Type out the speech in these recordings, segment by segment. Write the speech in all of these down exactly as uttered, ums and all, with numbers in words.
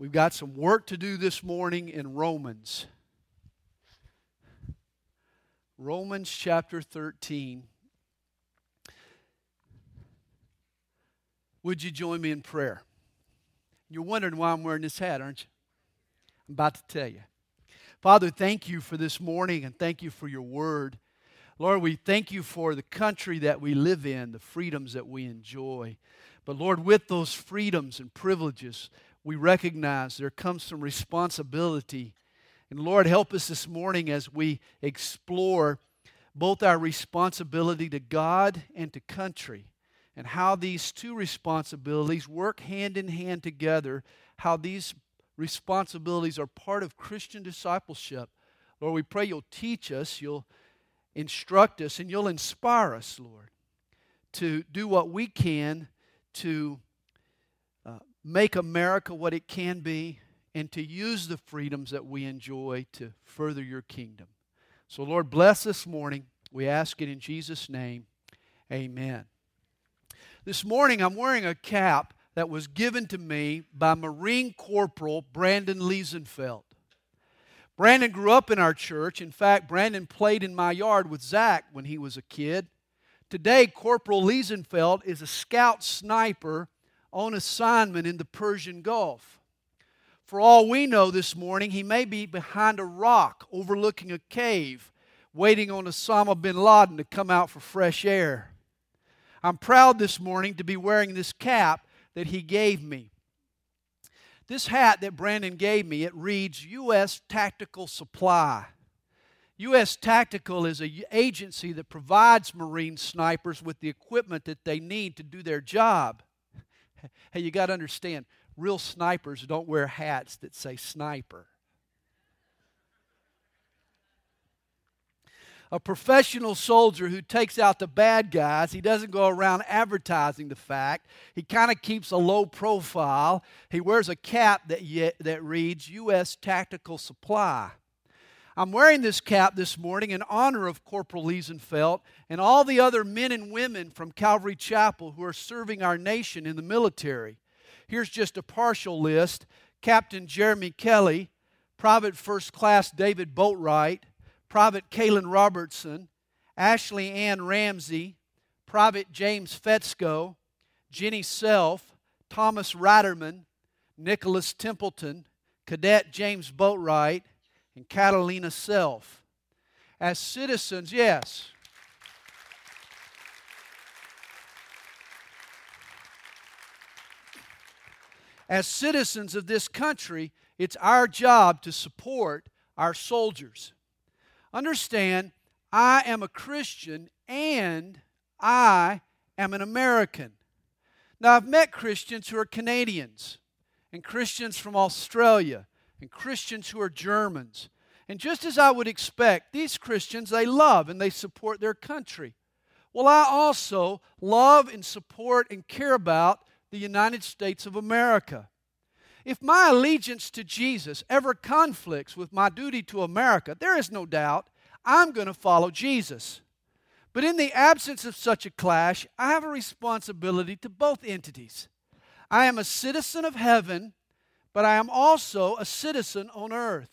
We've got some work to do this morning in Romans. Romans chapter thirteen. Would you join me in prayer? You're wondering why I'm wearing this hat, aren't you? I'm about to tell you. Father, thank you for this morning and thank you for your word. Lord, we thank you for the country that we live in, the freedoms that we enjoy. But Lord, with those freedoms and privileges, we recognize there comes some responsibility. And Lord, help us this morning as we explore both our responsibility to God and to country, and how these two responsibilities work hand in hand together, how these responsibilities are part of Christian discipleship. Lord, we pray you'll teach us, you'll instruct us, and you'll inspire us, Lord, to do what we can to uh, make America what it can be and to use the freedoms that we enjoy to further your kingdom. So, Lord, bless this morning. We ask it in Jesus' name. Amen. This morning, I'm wearing a cap that was given to me by Marine Corporal Brandon Liesenfeld. Brandon grew up in our church. In fact, Brandon played in my yard with Zach when he was a kid. Today, Corporal Liesenfeld is a scout sniper on assignment in the Persian Gulf. For all we know this morning, he may be behind a rock overlooking a cave, waiting on Osama bin Laden to come out for fresh air. I'm proud this morning to be wearing this cap that he gave me. This hat that Brandon gave me, it reads U S Tactical Supply. U S Tactical is an agency that provides Marine snipers with the equipment that they need to do their job. Hey, you got to understand, real snipers don't wear hats that say sniper. A professional soldier who takes out the bad guys, he doesn't go around advertising the fact. He kind of keeps a low profile. He wears a cap that, ye- that reads U S Tactical Supply. I'm wearing this cap this morning in honor of Corporal Liesenfeld and all the other men and women from Calvary Chapel who are serving our nation in the military. Here's just a partial list. Captain Jeremy Kelly, Private First Class David Boatwright, Private Kaylin Robertson, Ashley Ann Ramsey, Private James Fetzko, Jenny Self, Thomas Ratterman, Nicholas Templeton, Cadet James Boatwright, and Catalina Self. As citizens, yes. As citizens of this country, it's our job to support our soldiers. Understand, I am a Christian and I am an American. Now, I've met Christians who are Canadians and Christians from Australia and Christians who are Germans. And just as I would expect, these Christians, they love and they support their country. Well, I also love and support and care about the United States of America. If my allegiance to Jesus ever conflicts with my duty to America, there is no doubt I'm going to follow Jesus. But in the absence of such a clash, I have a responsibility to both entities. I am a citizen of heaven, but I am also a citizen on earth.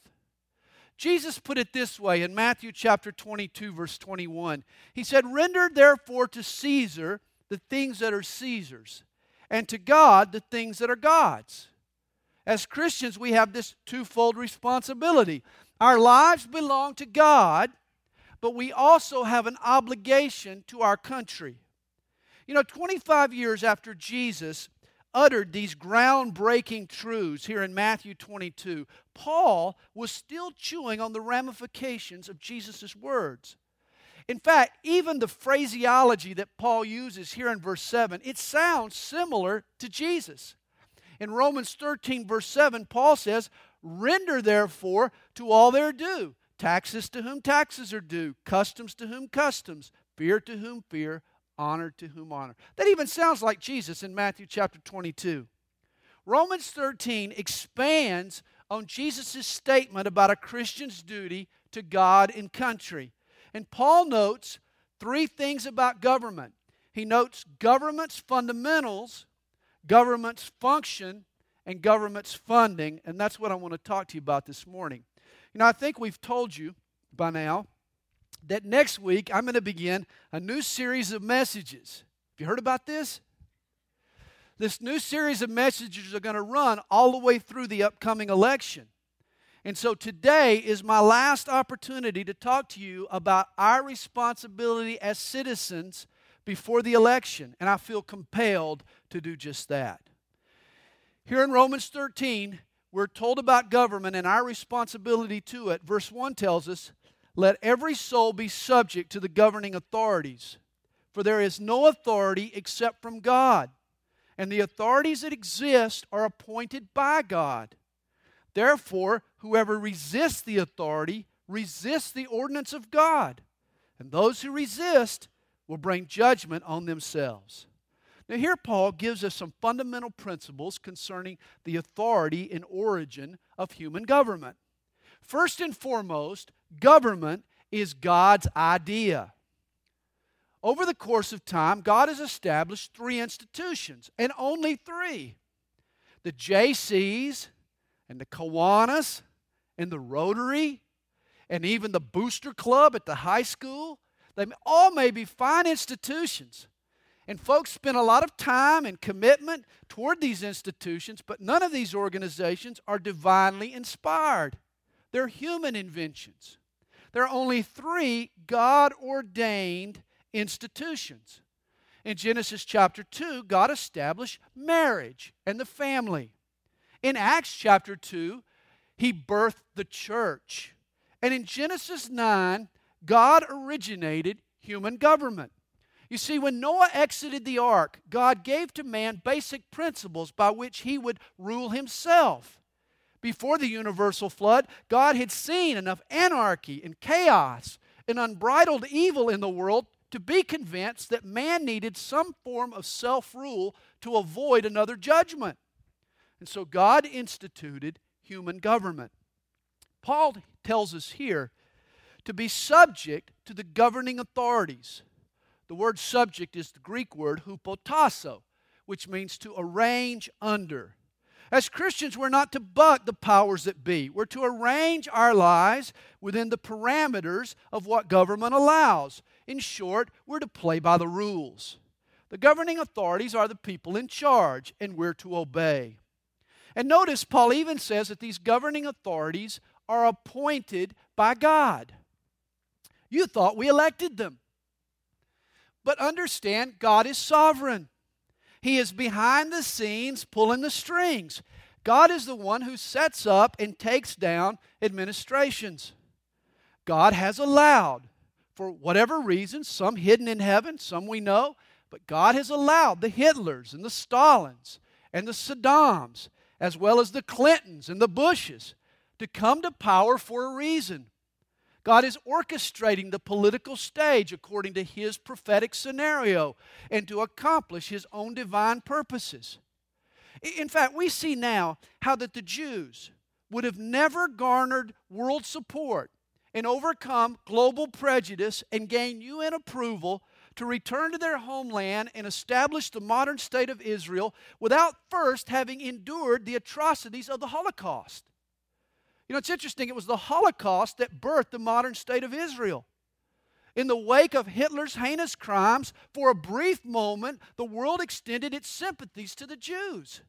Jesus put it this way in Matthew chapter twenty-two, verse twenty-one. He said, "Render therefore to Caesar the things that are Caesar's, and to God the things that are God's." As Christians, we have this twofold responsibility. Our lives belong to God, but we also have an obligation to our country. You know, twenty-five years after Jesus uttered these groundbreaking truths here in Matthew twenty-two, Paul was still chewing on the ramifications of Jesus' words. In fact, even the phraseology that Paul uses here in verse seven, it sounds similar to Jesus. In Romans thirteen, verse seven, Paul says, "Render therefore to all their due, taxes to whom taxes are due, customs to whom customs, fear to whom fear, honor to whom honor." That even sounds like Jesus in Matthew chapter twenty-two. Romans thirteen expands on Jesus' statement about a Christian's duty to God and country. And Paul notes three things about government. He notes government's fundamentals, government's function, and government's funding, and that's what I want to talk to you about this morning. You know, I think we've told you by now that next week I'm going to begin a new series of messages. Have you heard about this? This new series of messages are going to run all the way through the upcoming election. And so today is my last opportunity to talk to you about our responsibility as citizens before the election, and I feel compelled to do just that. Here in Romans thirteen, we're told about government and our responsibility to it. Verse one tells us, "Let every soul be subject to the governing authorities, for there is no authority except from God, and the authorities that exist are appointed by God. Therefore, whoever resists the authority resists the ordinance of God, and those who resist will bring judgment on themselves." Now here Paul gives us some fundamental principles concerning the authority and origin of human government. First and foremost, government is God's idea. Over the course of time, God has established three institutions, and only three. The J Cs, and the Kiwanis, and the Rotary, and even the Booster Club at the high school. They all may be fine institutions. And folks spend a lot of time and commitment toward these institutions, but none of these organizations are divinely inspired. They're human inventions. There are only three God-ordained institutions. In Genesis chapter two, God established marriage and the family. In Acts chapter two, He birthed the church. And in Genesis nine, God originated human government. You see, when Noah exited the ark, God gave to man basic principles by which he would rule himself. Before the universal flood, God had seen enough anarchy and chaos and unbridled evil in the world to be convinced that man needed some form of self-rule to avoid another judgment. And so God instituted human government. Paul tells us here to be subject to the governing authorities. The word subject is the Greek word hupotasso, which means to arrange under. As Christians, we're not to buck the powers that be. We're to arrange our lives within the parameters of what government allows. In short, we're to play by the rules. The governing authorities are the people in charge, and we're to obey. And notice, Paul even says that these governing authorities are appointed by God. You thought we elected them. But understand, God is sovereign. He is behind the scenes pulling the strings. God is the one who sets up and takes down administrations. God has allowed, for whatever reason, some hidden in heaven, some we know, but God has allowed the Hitlers and the Stalins and the Saddams, as well as the Clintons and the Bushes, to come to power for a reason. God is orchestrating the political stage according to His prophetic scenario and to accomplish His own divine purposes. In fact, we see now how that the Jews would have never garnered world support and overcome global prejudice and gain U N approval to return to their homeland and establish the modern state of Israel without first having endured the atrocities of the Holocaust. You know, it's interesting, it was the Holocaust that birthed the modern state of Israel. In the wake of Hitler's heinous crimes, for a brief moment, the world extended its sympathies to the Jews.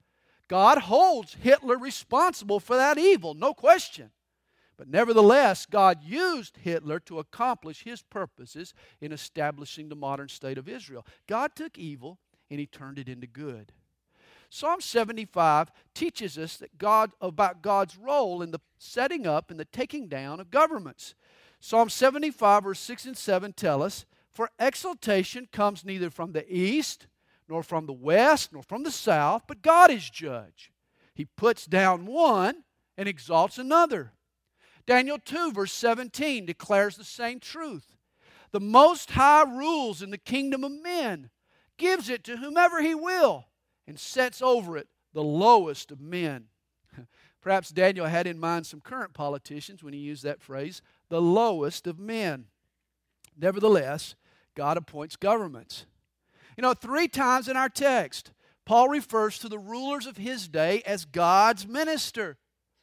God holds Hitler responsible for that evil, no question. But nevertheless, God used Hitler to accomplish His purposes in establishing the modern state of Israel. God took evil and He turned it into good. Psalm seventy-five teaches us that God, about God's role in the setting up and the taking down of governments. Psalm seventy-five, verse six and seven tell us, "For exaltation comes neither from the east, nor from the west, nor from the south, but God is judge. He puts down one and exalts another." Daniel two, verse seventeen declares the same truth. "The Most High rules in the kingdom of men, gives it to whomever He will, and sets over it the lowest of men." Perhaps Daniel had in mind some current politicians when he used that phrase, the lowest of men. Nevertheless, God appoints governments. You know, three times in our text, Paul refers to the rulers of his day as God's minister,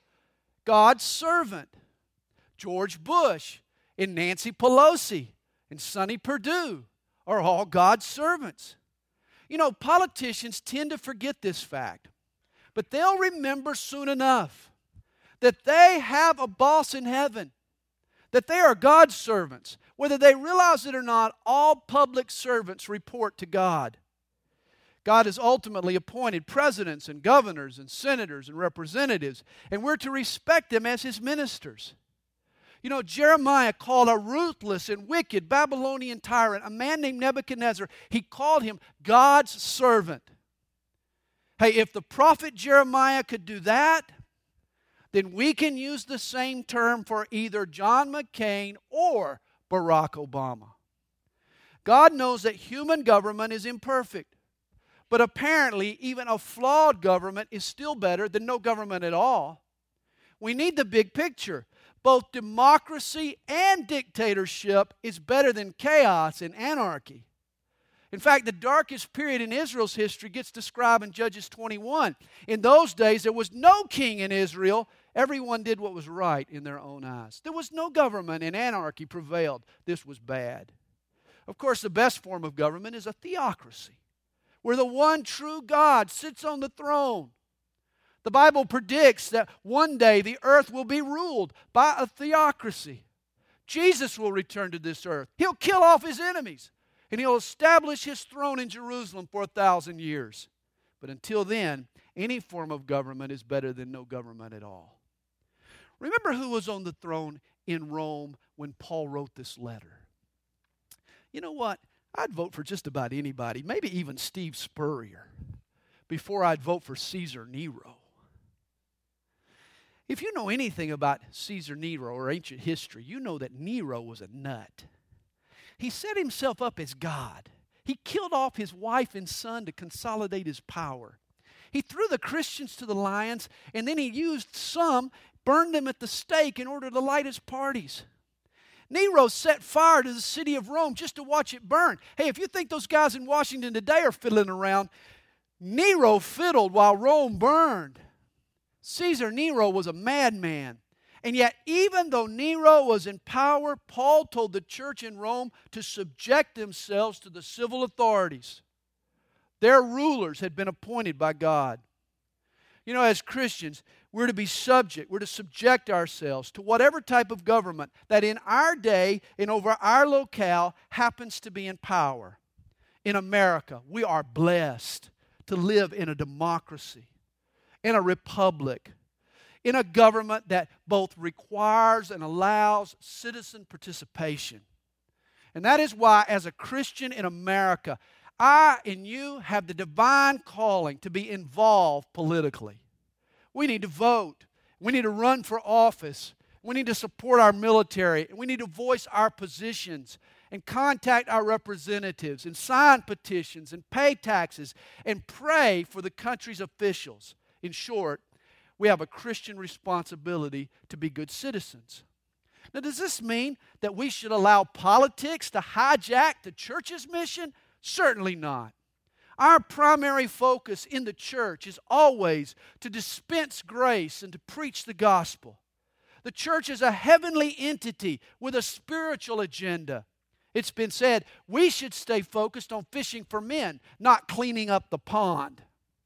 God's servant. George Bush and Nancy Pelosi and Sonny Perdue are all God's servants. You know, politicians tend to forget this fact, but they'll remember soon enough that they have a boss in heaven, that they are God's servants. Whether they realize it or not, all public servants report to God. God has ultimately appointed presidents and governors and senators and representatives, and we're to respect them as His ministers. You know, Jeremiah called a ruthless and wicked Babylonian tyrant, a man named Nebuchadnezzar, he called him God's servant. Hey, if the prophet Jeremiah could do that, then we can use the same term for either John McCain or Barack Obama. God knows that human government is imperfect, but apparently even a flawed government is still better than no government at all. We need the big picture. Both democracy and dictatorship is better than chaos and anarchy. In fact, the darkest period in Israel's history gets described in Judges twenty-one. In those days, there was no king in Israel. Everyone did what was right in their own eyes. There was no government, and anarchy prevailed. This was bad. Of course, the best form of government is a theocracy, where the one true God sits on the throne. The Bible predicts that one day the earth will be ruled by a theocracy. Jesus will return to this earth. He'll kill off His enemies, and He'll establish His throne in Jerusalem for a thousand years. But until then, any form of government is better than no government at all. Remember who was on the throne in Rome when Paul wrote this letter? You know what? I'd vote for just about anybody, maybe even Steve Spurrier, before I'd vote for Caesar Nero. If you know anything about Caesar Nero or ancient history, you know that Nero was a nut. He set himself up as God. He killed off his wife and son to consolidate his power. He threw the Christians to the lions, and then he used some, burned them at the stake in order to light his parties. Nero set fire to the city of Rome just to watch it burn. Hey, if you think those guys in Washington today are fiddling around, Nero fiddled while Rome burned. Caesar Nero was a madman. And yet, even though Nero was in power, Paul told the church in Rome to subject themselves to the civil authorities. Their rulers had been appointed by God. You know, as Christians, we're to be subject, we're to subject ourselves to whatever type of government that in our day and over our locale happens to be in power. In America, we are blessed to live in a democracy, in a republic, in a government that both requires and allows citizen participation. And that is why, as a Christian in America, I and you have the divine calling to be involved politically. We need to vote. We need to run for office. We need to support our military. We need to voice our positions and contact our representatives and sign petitions and pay taxes and pray for the country's officials. In short, we have a Christian responsibility to be good citizens. Now, does this mean that we should allow politics to hijack the church's mission? Certainly not. Our primary focus in the church is always to dispense grace and to preach the gospel. The church is a heavenly entity with a spiritual agenda. It's been said we should stay focused on fishing for men, not cleaning up the pond.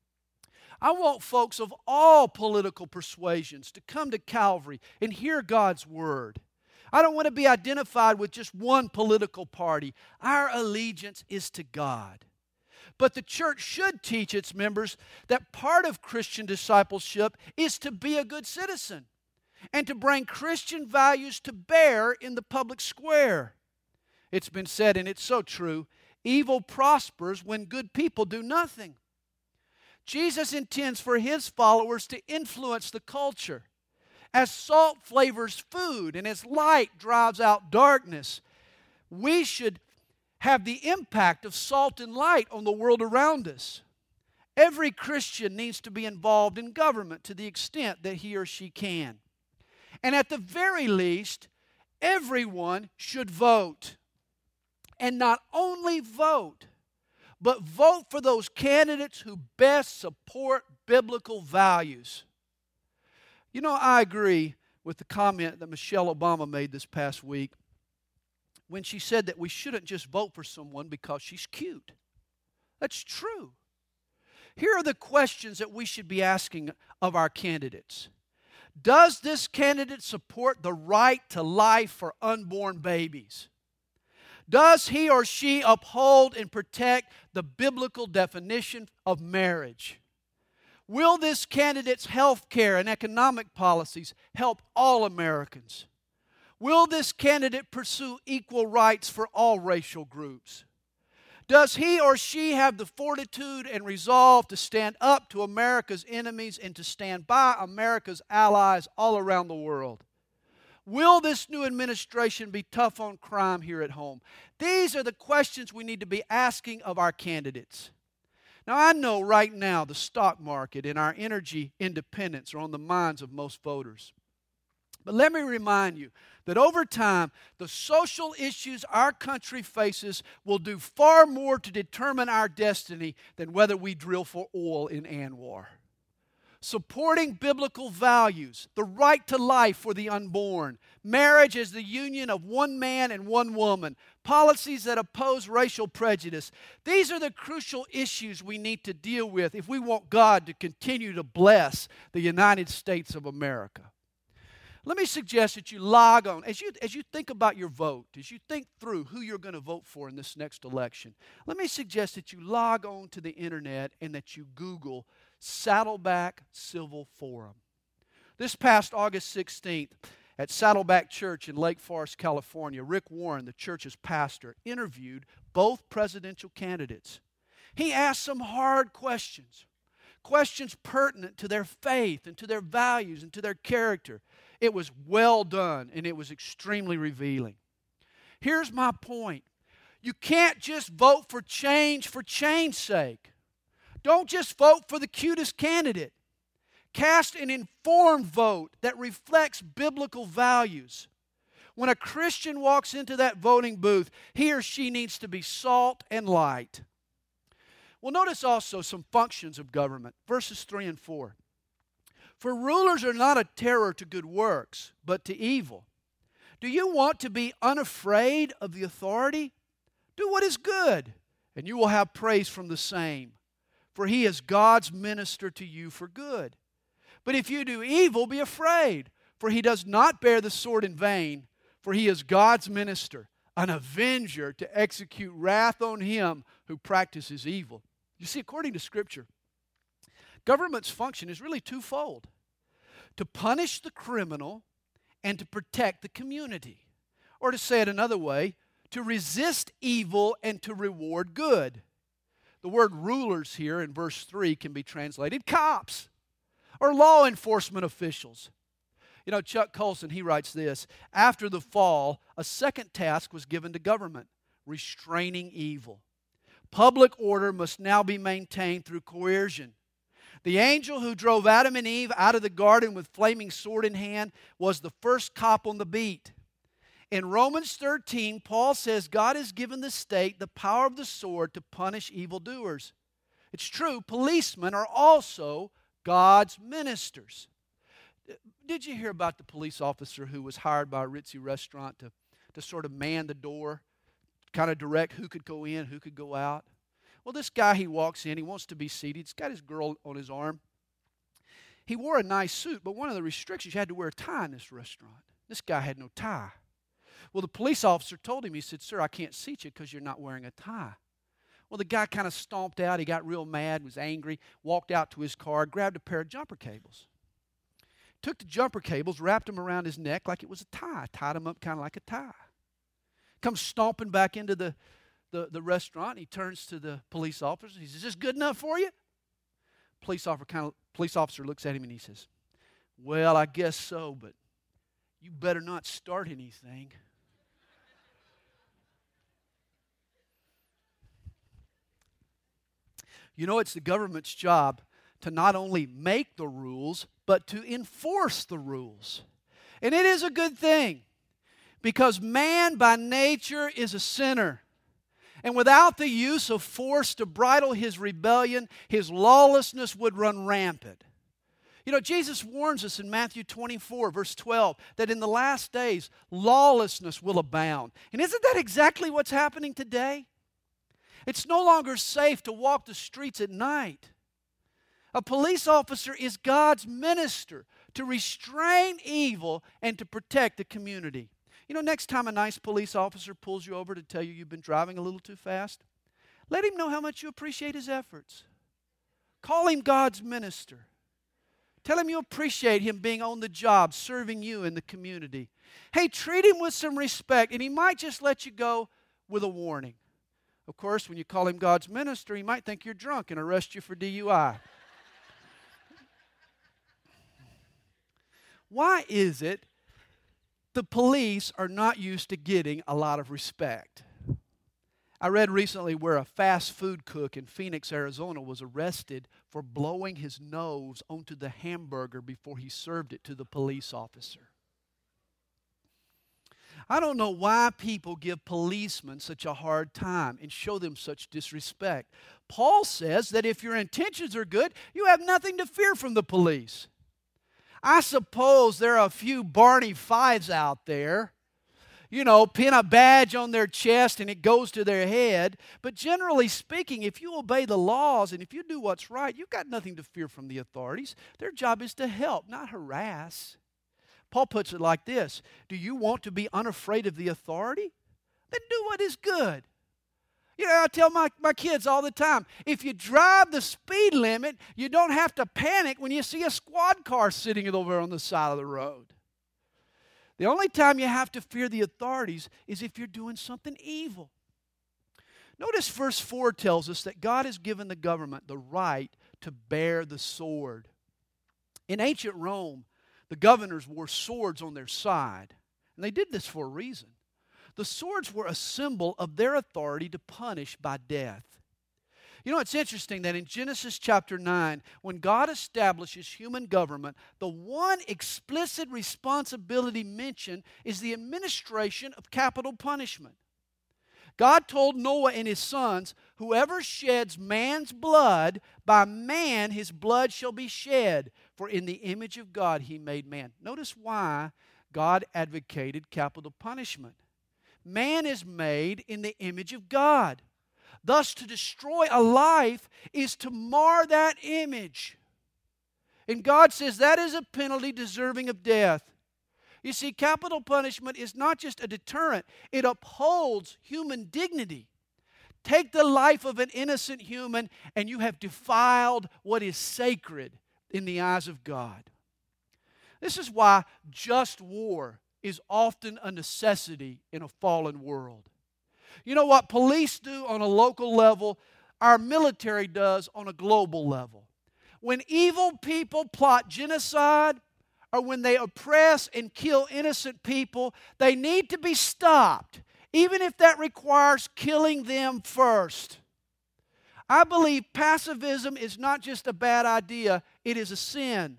I want folks of all political persuasions to come to Calvary and hear God's Word. I don't want to be identified with just one political party. Our allegiance is to God. But the church should teach its members that part of Christian discipleship is to be a good citizen and to bring Christian values to bear in the public square. It's been said, and it's so true, evil prospers when good people do nothing. Jesus intends for His followers to influence the culture. As salt flavors food and as light drives out darkness, we should have the impact of salt and light on the world around us. Every Christian needs to be involved in government to the extent that he or she can. And at the very least, everyone should vote. And not only vote, but vote for those candidates who best support biblical values. You know, I agree with the comment that Michelle Obama made this past week when she said that we shouldn't just vote for someone because she's cute. That's true. Here are the questions that we should be asking of our candidates. Does this candidate support the right to life for unborn babies? Does he or she uphold and protect the biblical definition of marriage? Will this candidate's health care and economic policies help all Americans? Will this candidate pursue equal rights for all racial groups? Does he or she have the fortitude and resolve to stand up to America's enemies and to stand by America's allies all around the world? Will this new administration be tough on crime here at home? These are the questions we need to be asking of our candidates. Now, I know right now the stock market and our energy independence are on the minds of most voters. But let me remind you that over time, the social issues our country faces will do far more to determine our destiny than whether we drill for oil in Anwar. Supporting biblical values, the right to life for the unborn, marriage as the union of one man and one woman, policies that oppose racial prejudice. These are the crucial issues we need to deal with if we want God to continue to bless the United States of America. Let me suggest that you log on, as you, as you think about your vote, as you think through who you're going to vote for in this next election, let me suggest that you log on to the internet and that you Google Saddleback Civil Forum. This past August sixteenth, at Saddleback Church in Lake Forest, California, Rick Warren, the church's pastor, interviewed both presidential candidates. He asked some hard questions, questions pertinent to their faith and to their values and to their character. It was well done, and it was extremely revealing. Here's my point. You can't just vote for change for change's sake. Don't just vote for the cutest candidate. Cast an informed vote that reflects biblical values. When a Christian walks into that voting booth, he or she needs to be salt and light. Well, notice also some functions of government, verses three and four. For rulers are not a terror to good works, but to evil. Do you want to be unafraid of the authority? Do what is good, and you will have praise from the same. For he is God's minister to you for good. But if you do evil, be afraid, for he does not bear the sword in vain, for he is God's minister, an avenger to execute wrath on him who practices evil. You see, according to Scripture, government's function is really twofold: to punish the criminal and to protect the community. Or to say it another way, to resist evil and to reward good. The word rulers here in verse three can be translated cops or law enforcement officials. You know, Chuck Colson, he writes this: after the fall, a second task was given to government: restraining evil. Public order must now be maintained through coercion. The angel who drove Adam and Eve out of the garden with flaming sword in hand was the first cop on the beat. In Romans thirteen, Paul says God has given the state the power of the sword to punish evildoers. It's true, policemen are also God's ministers. Did you hear about the police officer who was hired by a ritzy restaurant to, to sort of man the door, kind of direct who could go in, who could go out? Well, this guy, he walks in, he wants to be seated. He's got his girl on his arm. He wore a nice suit, but one of the restrictions, you had to wear a tie in this restaurant. This guy had no tie. Well, the police officer told him, he said, "Sir, I can't seat you because you're not wearing a tie." Well, the guy kind of stomped out. He got real mad, was angry, walked out to his car, grabbed a pair of jumper cables. Took the jumper cables, wrapped them around his neck like it was a tie, tied him up kind of like a tie. Comes stomping back into the The, the restaurant. He turns to the police officer. He says, "Is this good enough for you?" Police officer kind of police officer looks at him and he says, "Well, I guess so, but you better not start anything." You know, it's the government's job to not only make the rules, but to enforce the rules. And it is a good thing, because man by nature is a sinner. And without the use of force to bridle his rebellion, his lawlessness would run rampant. You know, Jesus warns us in Matthew twenty-four, verse twelve, that in the last days, lawlessness will abound. And isn't that exactly what's happening today? It's no longer safe to walk the streets at night. A police officer is God's minister to restrain evil and to protect the community. You know, next time a nice police officer pulls you over to tell you you've been driving a little too fast, let him know how much you appreciate his efforts. Call him God's minister. Tell him you appreciate him being on the job, serving you in the community. Hey, treat him with some respect, and he might just let you go with a warning. Of course, when you call him God's minister, he might think you're drunk and arrest you for D U I. Why is it the police are not used to getting a lot of respect? I read recently where a fast food cook in Phoenix, Arizona was arrested for blowing his nose onto the hamburger before he served it to the police officer. I don't know why people give policemen such a hard time and show them such disrespect. Paul says that if your intentions are good, you have nothing to fear from the police. I suppose there are a few Barney Fives out there, you know, pin a badge on their chest and it goes to their head. But generally speaking, if you obey the laws and if you do what's right, you've got nothing to fear from the authorities. Their job is to help, not harass. Paul puts it like this: do you want to be unafraid of the authority? Then do what is good. You know, I tell my, my kids all the time, if you drive the speed limit, you don't have to panic when you see a squad car sitting over on the side of the road. The only time you have to fear the authorities is if you're doing something evil. Notice verse four tells us that God has given the government the right to bear the sword. In ancient Rome, the governors wore swords on their side, and they did this for a reason. The swords were a symbol of their authority to punish by death. You know, it's interesting that in Genesis chapter nine, when God establishes human government, the one explicit responsibility mentioned is the administration of capital punishment. God told Noah and his sons, whoever sheds man's blood, by man his blood shall be shed, for in the image of God he made man. Notice why God advocated capital punishment. Man is made in the image of God. Thus, to destroy a life is to mar that image. And God says that is a penalty deserving of death. You see, capital punishment is not just a deterrent, it upholds human dignity. Take the life of an innocent human, and you have defiled what is sacred in the eyes of God. This is why just war is often a necessity in a fallen world. You know what police do on a local level, our military does on a global level. When evil people plot genocide, or when they oppress and kill innocent people, they need to be stopped, even if that requires killing them first. I believe pacifism is not just a bad idea, it is a sin.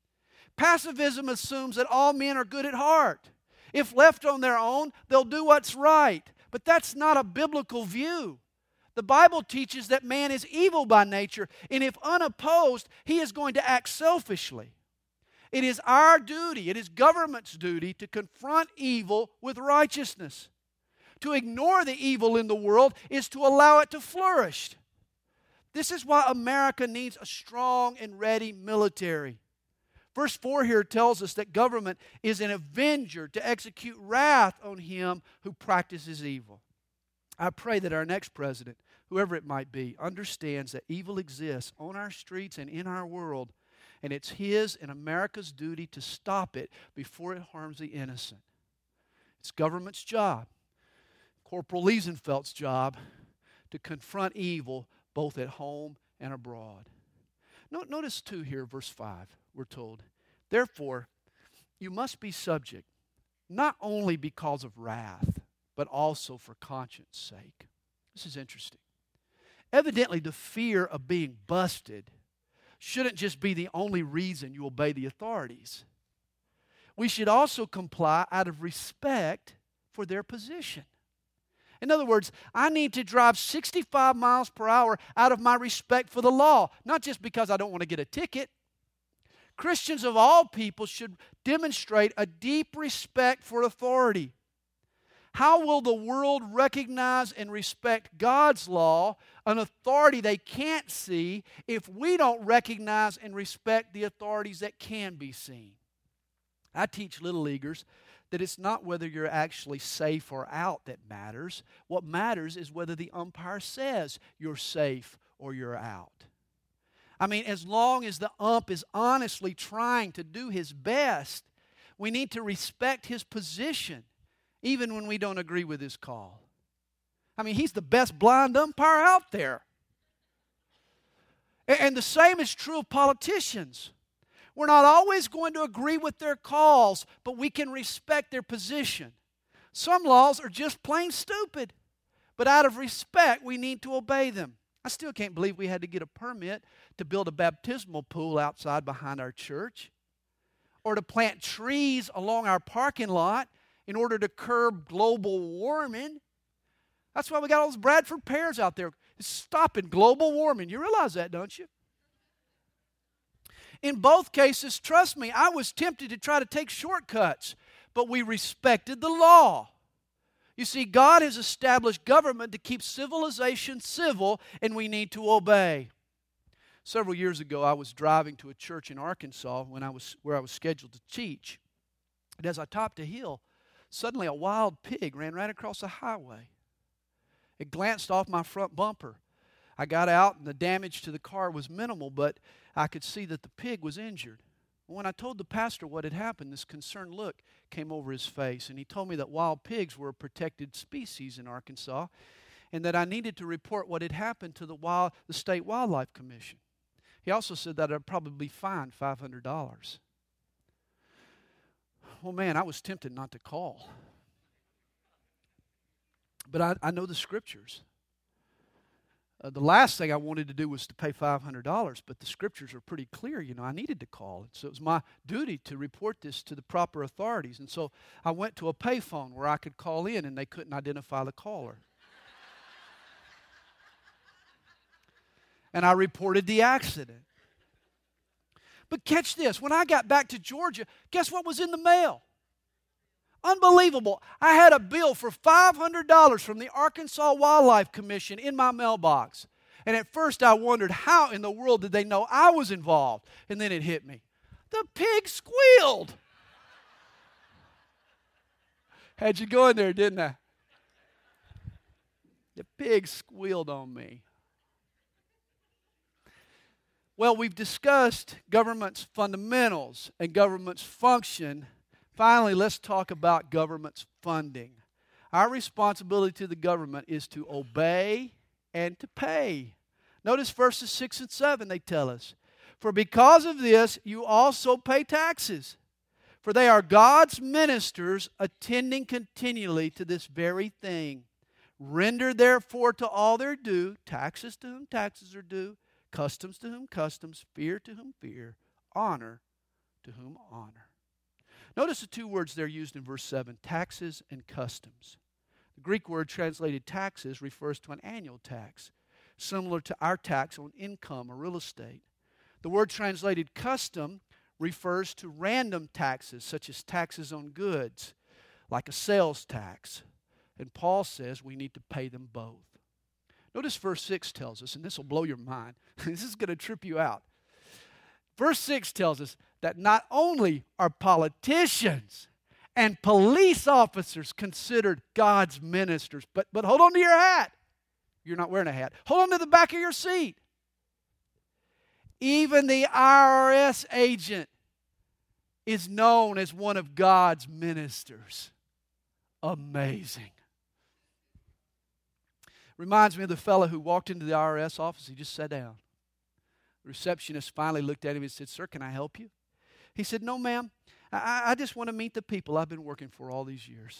Pacifism assumes that all men are good at heart. If left on their own, they'll do what's right. But that's not a biblical view. The Bible teaches that man is evil by nature, and if unopposed, he is going to act selfishly. It is our duty, it is government's duty to confront evil with righteousness. To ignore the evil in the world is to allow it to flourish. This is why America needs a strong and ready military. Verse four here tells us that government is an avenger to execute wrath on him who practices evil. I pray that our next president, whoever it might be, understands that evil exists on our streets and in our world, and it's his and America's duty to stop it before it harms the innocent. It's government's job, Corporal Liesenfeld's job, to confront evil both at home and abroad. Notice too here, verse five, we're told, therefore, you must be subject, not only because of wrath, but also for conscience sake. This is interesting. Evidently, the fear of being busted shouldn't just be the only reason you obey the authorities. We should also comply out of respect for their position. In other words, I need to drive sixty-five miles per hour out of my respect for the law, not just because I don't want to get a ticket. Christians of all people should demonstrate a deep respect for authority. How will the world recognize and respect God's law, an authority they can't see, if we don't recognize and respect the authorities that can be seen? I teach little leaguers that it's not whether you're actually safe or out that matters. What matters is whether the umpire says you're safe or you're out. I mean, as long as the ump is honestly trying to do his best, we need to respect his position, even when we don't agree with his call. I mean, he's the best blind umpire out there. And the same is true of politicians. We're not always going to agree with their calls, but we can respect their position. Some laws are just plain stupid, but out of respect, we need to obey them. I still can't believe we had to get a permit to build a baptismal pool outside behind our church, or to plant trees along our parking lot in order to curb global warming. That's why we got all those Bradford pears out there. It's stopping global warming. You realize that, don't you? In both cases, trust me, I was tempted to try to take shortcuts, but we respected the law. You see, God has established government to keep civilization civil, and we need to obey. Several years ago, I was driving to a church in Arkansas when I was where I was scheduled to teach. And as I topped a hill, suddenly a wild pig ran right across the highway. It glanced off my front bumper. I got out, and the damage to the car was minimal, but I could see that the pig was injured. When I told the pastor what had happened, this concerned look came over his face, and he told me that wild pigs were a protected species in Arkansas, and that I needed to report what had happened to the wild, the State Wildlife Commission. He also said that I'd probably be fined five hundred dollars. Well, man, I was tempted not to call. But I, I know the Scriptures. Uh, the last thing I wanted to do was to pay five hundred dollars, but the Scriptures are pretty clear. You know, I needed to call. And so it was my duty to report this to the proper authorities. And so I went to a payphone where I could call in, and they couldn't identify the caller. And I reported the accident. But catch this. When I got back to Georgia, guess what was in the mail? Unbelievable. I had a bill for five hundred dollars from the Arkansas Wildlife Commission in my mailbox. And at first I wondered, how in the world did they know I was involved? And then it hit me. The pig squealed. Had you going there, didn't I? The pig squealed on me. Well, we've discussed government's fundamentals and government's function. Finally, let's talk about government's funding. Our responsibility to the government is to obey and to pay. Notice verses six and seven, they tell us. For because of this, you also pay taxes. For they are God's ministers attending continually to this very thing. Render therefore to all their due, taxes to whom taxes are due, customs to whom customs, fear to whom fear, honor to whom honor. Notice the two words there used in verse seven, taxes and customs. The Greek word translated taxes refers to an annual tax, similar to our tax on income or real estate. The word translated custom refers to random taxes, such as taxes on goods, like a sales tax. And Paul says we need to pay them both. Notice verse six tells us, and this will blow your mind. This is going to trip you out. Verse six tells us that not only are politicians and police officers considered God's ministers, but, but hold on to your hat. You're not wearing a hat. Hold on to the back of your seat. Even the I R S agent is known as one of God's ministers. Amazing. Reminds me of the fellow who walked into the I R S office. He just sat down. The receptionist finally looked at him and said, "Sir, can I help you?" He said, "No, ma'am. I, I just want to meet the people I've been working for all these years."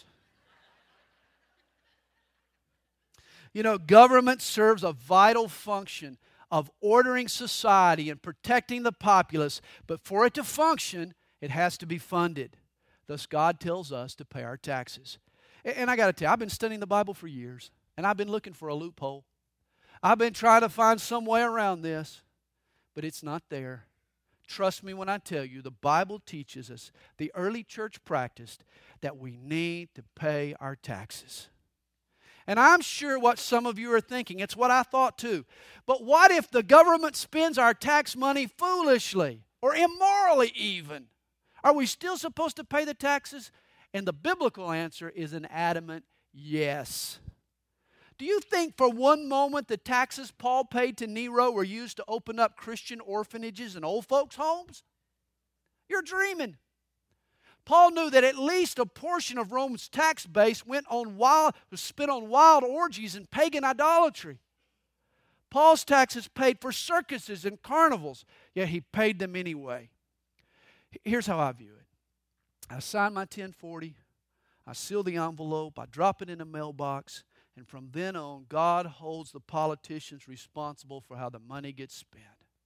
You know, government serves a vital function of ordering society and protecting the populace, but for it to function, it has to be funded. Thus, God tells us to pay our taxes. And I got to tell you, I've been studying the Bible for years, and I've been looking for a loophole. I've been trying to find some way around this, but it's not there. Trust me when I tell you, the Bible teaches us, the early church practiced, that we need to pay our taxes. And I'm sure what some of you are thinking, it's what I thought too. But what if the government spends our tax money foolishly or immorally even? Are we still supposed to pay the taxes? And the biblical answer is an adamant yes. Do you think for one moment the taxes Paul paid to Nero were used to open up Christian orphanages and old folks' homes? You're dreaming. Paul knew that at least a portion of Rome's tax base went on wild, was spent on wild orgies and pagan idolatry. Paul's taxes paid for circuses and carnivals, yet he paid them anyway. Here's how I view it. I sign my ten forty, I seal the envelope, I drop it in a mailbox, and from then on, God holds the politicians responsible for how the money gets spent.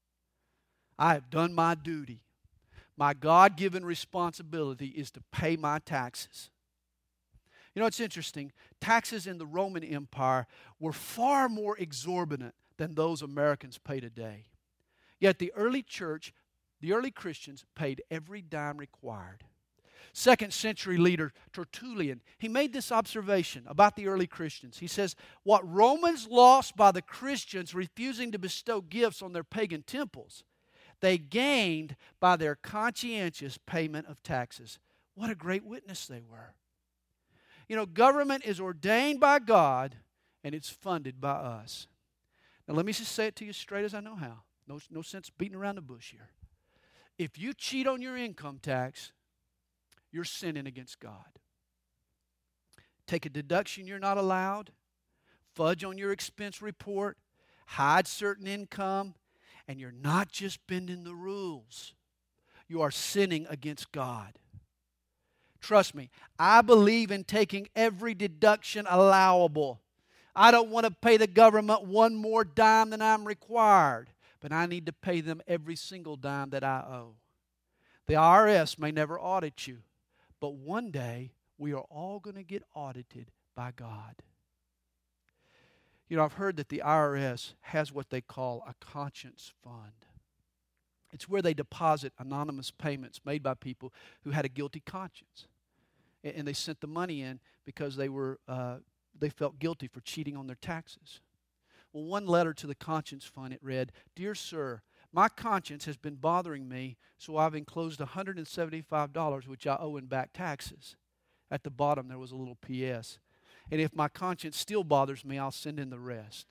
I have done my duty. My God-given responsibility is to pay my taxes. You know, it's interesting. Taxes in the Roman Empire were far more exorbitant than those Americans pay today. Yet the early church, the early Christians paid every dime required. Second century leader Tertullian, he made this observation about the early Christians. He says, what Romans lost by the Christians refusing to bestow gifts on their pagan temples, they gained by their conscientious payment of taxes. What a great witness they were. You know, government is ordained by God and it's funded by us. Now let me just say it to you straight as I know how. No, no sense beating around the bush here. If you cheat on your income tax, you're sinning against God. Take a deduction you're not allowed, fudge on your expense report, hide certain income, and you're not just bending the rules. You are sinning against God. Trust me, I believe in taking every deduction allowable. I don't want to pay the government one more dime than I'm required, but I need to pay them every single dime that I owe. The I R S may never audit you, but one day we are all going to get audited by God. You know, I've heard that the I R S has what they call a conscience fund. It's where they deposit anonymous payments made by people who had a guilty conscience. And they sent the money in because they were uh, they felt guilty for cheating on their taxes. Well, one letter to the conscience fund, it read, "Dear sir, my conscience has been bothering me, so I've enclosed one hundred seventy-five dollars which I owe in back taxes." At the bottom there was a little P S And if my conscience still bothers me, I'll send in the rest.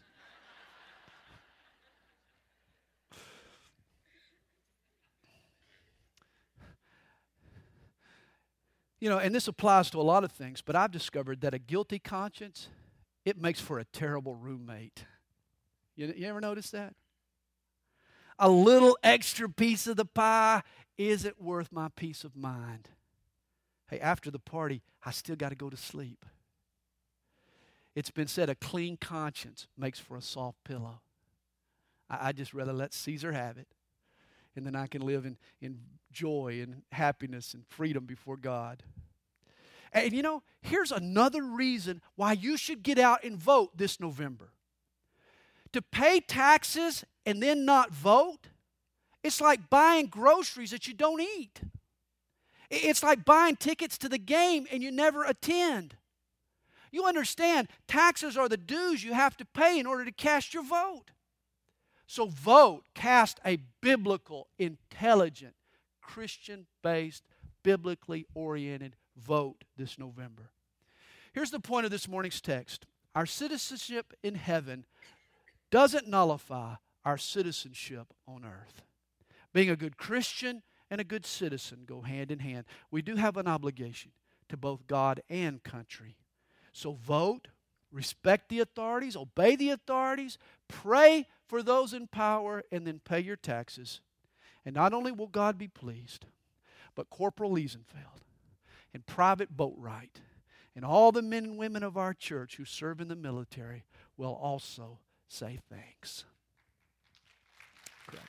You know, and this applies to a lot of things, but I've discovered that a guilty conscience, it makes for a terrible roommate. You, you ever notice that? A little extra piece of the pie isn't worth my peace of mind. Hey, after the party, I still got to go to sleep. It's been said a clean conscience makes for a soft pillow. I, I just rather let Caesar have it, and then I can live in, in joy and happiness and freedom before God. And you know, here's another reason why you should get out and vote this November. To pay taxes and then not vote, it's like buying groceries that you don't eat. It's like buying tickets to the game and you never attend. You understand, taxes are the dues you have to pay in order to cast your vote. So vote, cast a biblical, intelligent, Christian-based, biblically oriented vote this November. Here's the point of this morning's text. Our citizenship in heaven doesn't nullify our citizenship on earth. Being a good Christian and a good citizen go hand in hand. We do have an obligation to both God and country. So vote, respect the authorities, obey the authorities, pray for those in power, and then pay your taxes. And not only will God be pleased, but Corporal Liesenfeld and Private Boatwright and all the men and women of our church who serve in the military will also say thanks. Correct.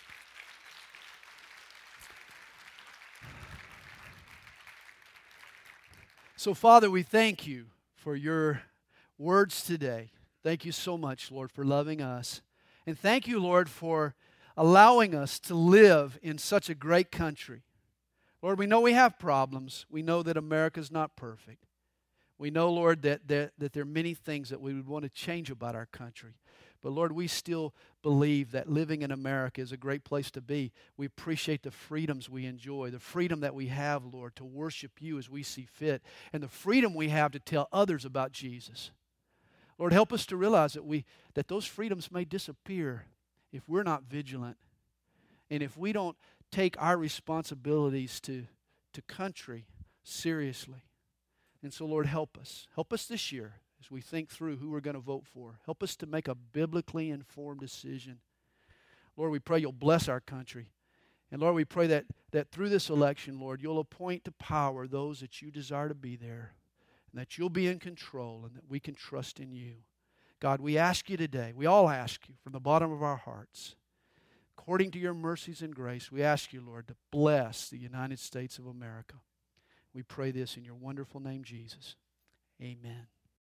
So, Father, we thank you for your words today. Thank you so much, Lord, for loving us. And thank you, Lord, for allowing us to live in such a great country. Lord, we know we have problems. We know that America's not perfect. We know, Lord, that, that, that there are many things that we would want to change about our country. But, Lord, we still believe that living in America is a great place to be. We appreciate the freedoms we enjoy, the freedom that we have, Lord, to worship you as we see fit, and the freedom we have to tell others about Jesus. Lord, help us to realize that we that those freedoms may disappear if we're not vigilant and if we don't take our responsibilities to, to country seriously. And so, Lord, help us. Help us this year as we think through who we're going to vote for. Help us to make a biblically informed decision. Lord, we pray you'll bless our country. And Lord, we pray that, that through this election, Lord, you'll appoint to power those that you desire to be there, and that you'll be in control, and that we can trust in you. God, we ask you today, we all ask you from the bottom of our hearts, according to your mercies and grace, we ask you, Lord, to bless the United States of America. We pray this in your wonderful name, Jesus. Amen.